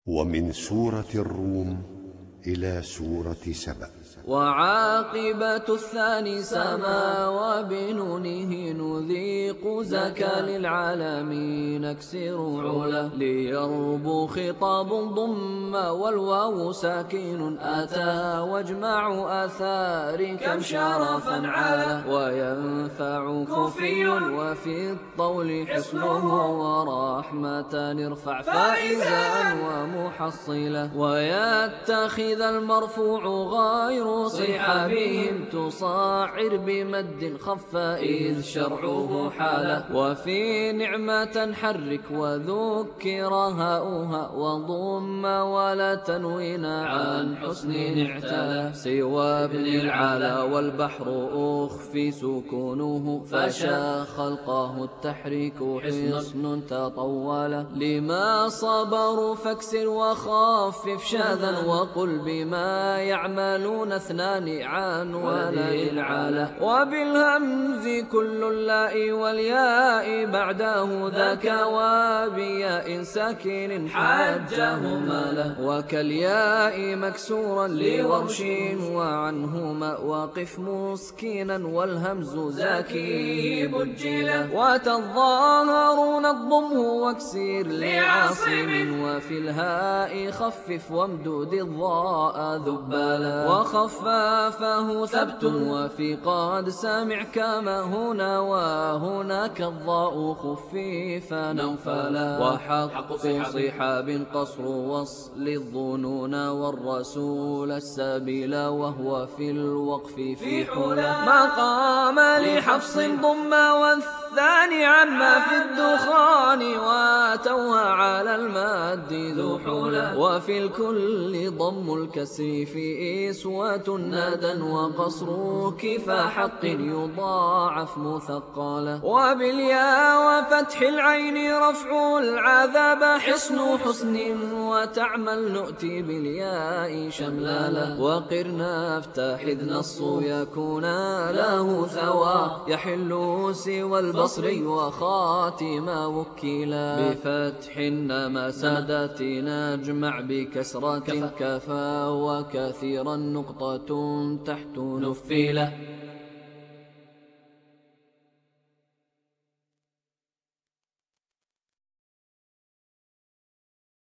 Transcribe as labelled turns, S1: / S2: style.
S1: ومن سورة الروم إلى سورة سبأ.
S2: وعاقبة الثاني سما وبنونه نذيق زكا للعالمين اكسر علا ليربو خطاب ضم والواو ساكن أتى واجمع آثار كم شرفا علا وينفع كفي وفي الطول حصنه ورحمة ارفع فائزا ومحصلا ويتخذ المرفوع غير صحابهم تصاعر بمد خف إذ شرعه حاله وفي نعمة حرك وذكر هاؤها وضم ولا تنوين عن حسن اعتلى سوى ابن العلا والبحر أخفي سكونه فشا خلقه التحريك حصن تطول لما صبروا فاكسر وخفف شاذا وقل بما يعملون اثنان عن ولي العلا وبالهمز كل اللاء والياء بعده ذاك وبياء ساكن حجهما له وكالياء مكسورا لورش وعنهما وقف مسكينا والهمز زاكي بجلا وتظاهرون الضمه واكسير لعاصم وفي الهاء خفف وامدود الضاء ذبالا وخفافه ثبت وفي قد سامع كما هنا وهناك الضاء خفيفا نوفلا وحق صحاب قصر وصل الظنون والرسول السبيل وهو في الوقف في حلا مقام لحفص ضم والثاني عما في الدخان واتوها على الماد ذو حلا وفي الكل ضم الكسر في إسوة نادا وقصر كفى حق يضاعف مثقلا وبالياء وفتح العين رفع العذاب حصن حسن وتعمل نؤتي بالياء شملالا وقرنا افتح إذ نص يكون له ثوى يحل سوى البصري وخاتم وكيلا بفتح النما سادات نجمع بكسرة كفى وكثيرا نقطة تحت نفيلة